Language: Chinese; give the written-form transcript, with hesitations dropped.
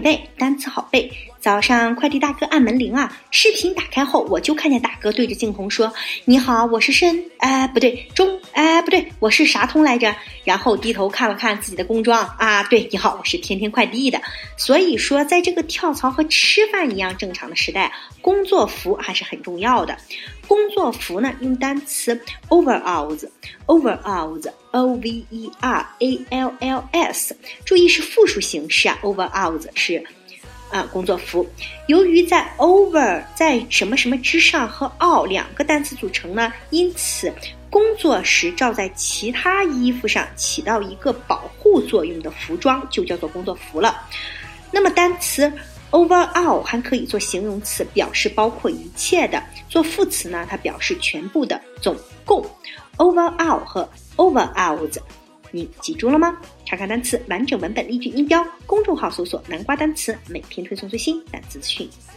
背，单词好背。早上快递大哥按门铃啊，视频打开后，我就看见大哥对着镜头说：“你好，我是我是啥通来着？”然后低头看了看自己的工装啊，对，你好，我是天天快递的。所以说，在这个跳槽和吃饭一样正常的时代，工作服还是很重要的。工作服呢，用单词 overalls overalls， 注意是复数形式啊 ，overalls 是工作服。由于在 over 在什么什么之上和 all 两个单词组成呢，因此工作时罩在其他衣服上起到一个保护作用的服装就叫做工作服了。那么单词 overall 还可以做形容词，表示包括一切的；做副词呢，它表示全部的、总共。overall 和 overalls， 你记住了吗？查看单词完整文本、例句、音标，公众号搜索南瓜单词，每天推送最新单词资讯。